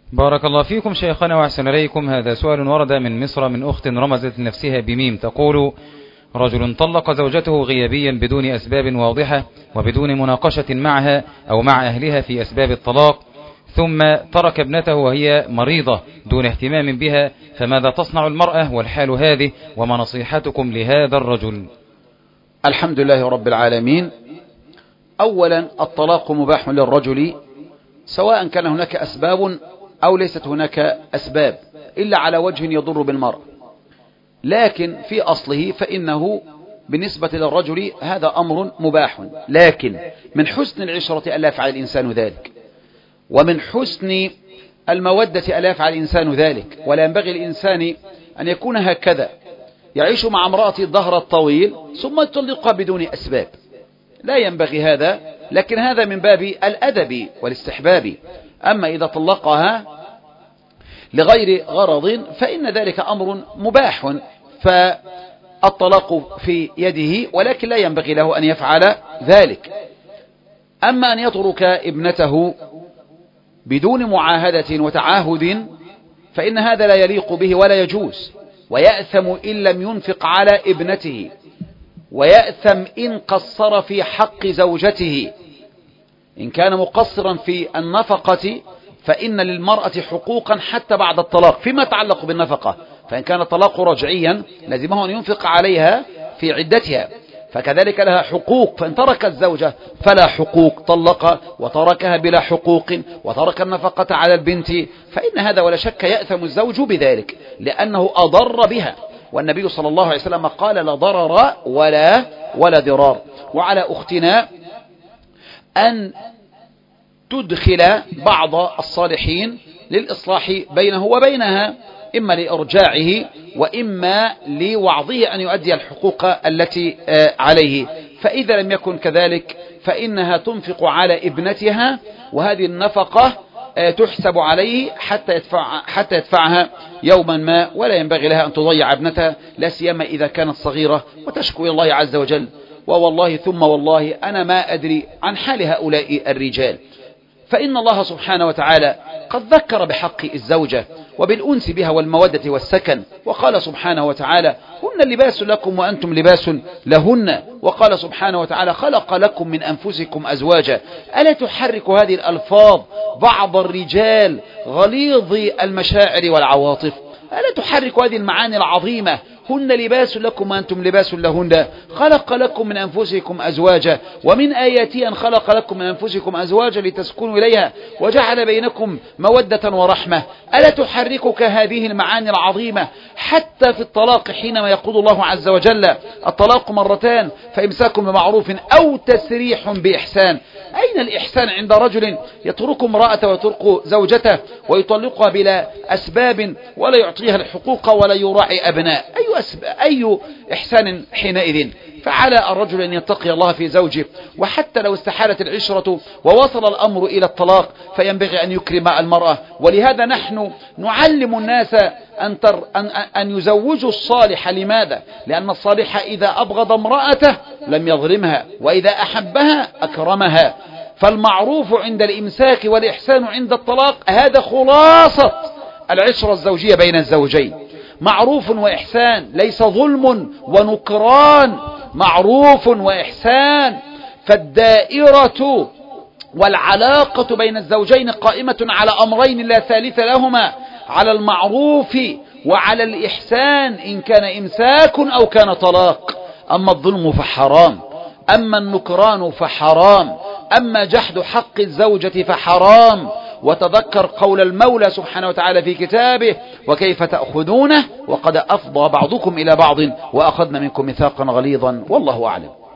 بارك الله فيكم شيخنا وأحسن إليكم. هذا سؤال ورد من مصر من أخت رمزت نفسها بميم، تقول: رجل طلق زوجته غيابيا بدون أسباب واضحة وبدون مناقشة معها أو مع أهلها في أسباب الطلاق، ثم ترك ابنته وهي مريضة دون اهتمام بها، فماذا تصنع المرأة والحال هذه، وما نصيحتكم لهذا الرجل؟ الحمد لله رب العالمين. أولا، الطلاق مباح للرجل سواء كان هناك أسباب أو ليست هناك أسباب، إلا على وجه يضر بالمرء، لكن في أصله فإنه بالنسبة للرجل هذا أمر مباح، لكن من حسن العشرة ألا يفعل الإنسان ذلك، ومن حسن المودة ألا يفعل الإنسان ذلك. ولا ينبغي الإنسان أن يكون هكذا يعيش مع امرأته الدهر الطويل ثم يطلقها بدون أسباب، لا ينبغي هذا، لكن هذا من باب الأدب والاستحباب. أما إذا طلقها لغير غرض فإن ذلك أمر مباح، فالطلاق في يده، ولكن لا ينبغي له أن يفعل ذلك. أما أن يترك ابنته بدون معاهدة وتعاهد فإن هذا لا يليق به ولا يجوز، ويأثم إن لم ينفق على ابنته، ويأثم إن قصر في حق زوجته. إن كان مقصرا في النفقة فإن للمرأة حقوقا حتى بعد الطلاق فيما يتعلق بالنفقة، فإن كان الطلاق رجعيا لازمه أن ينفق عليها في عدتها، فكذلك لها حقوق. فإن ترك الزوجة فلا حقوق، طلق وتركها بلا حقوق وترك النفقة على البنت، فإن هذا ولا شك يأثم الزوج بذلك لأنه أضر بها، والنبي صلى الله عليه وسلم قال: لا ضرر ولا ضرار. وعلى أختنا أن تدخل بعض الصالحين للإصلاح بينه وبينها، إما لإرجاعه وإما لوعظه أن يؤدي الحقوق التي عليه. فإذا لم يكن كذلك فإنها تنفق على ابنتها، وهذه النفقة تحسب عليه حتى يدفعها يوما ما، ولا ينبغي لها أن تضيع ابنتها، لا سيما إذا كانت صغيرة، وتشكو إلى الله عز وجل. ووالله ثم والله أنا ما أدري عن حال هؤلاء الرجال، فإن الله سبحانه وتعالى قد ذكر بحق الزوجة وبالأنس بها والمودة والسكن، وقال سبحانه وتعالى: هن لباس لكم وأنتم لباس لهن. وقال سبحانه وتعالى: خلق لكم من أنفسكم أزواجا. ألا تحرك هذه الألفاظ بعض الرجال غليظ المشاعر والعواطف؟ ألا تحرك هذه المعاني العظيمة: هن لباس لكم وأنتم لباس لهن، خلق لكم من أنفسكم أزواجا، ومن آياته أن خلق لكم من أنفسكم أزواجا لتسكنوا إليها وجعل بينكم مودة ورحمة؟ ألا تحركك هذه المعاني العظيمة حتى في الطلاق حينما يقول الله عز وجل: الطلاق مرتان فإمساك بمعروف أو تسريح بإحسان؟ أين الإحسان عند رجل يترك امرأته ويترك زوجته ويطلقها بلا أسباب ولا يعطيها الحقوق ولا يراعي أبناء؟ أي إحسان حينئذ؟ فعلى الرجل أن يتقي الله في زوجه، وحتى لو استحالت العشرة ووصل الأمر إلى الطلاق فينبغي أن يكرم المرأة. ولهذا نحن نعلم الناس أن يزوجوا الصالح. لماذا؟ لأن الصالح إذا أبغض امرأته لم يظلمها، وإذا أحبها أكرمها. فالمعروف عند الإمساك والإحسان عند الطلاق، هذا خلاصة العشرة الزوجية بين الزوجين. معروف وإحسان، ليس ظلم ونكران، معروف وإحسان. فالدائرة والعلاقة بين الزوجين قائمة على أمرين لا ثالث لهما: على المعروف وعلى الإحسان، إن كان إمساك أو كان طلاق. أما الظلم فحرام، أما النكران فحرام، أما جحد حق الزوجة فحرام. وتذكر قول المولى سبحانه وتعالى في كتابه: وكيف تأخذونه وقد أفضى بعضكم إلى بعض وأخذنا منكم ميثاقا غليظا، والله أعلم.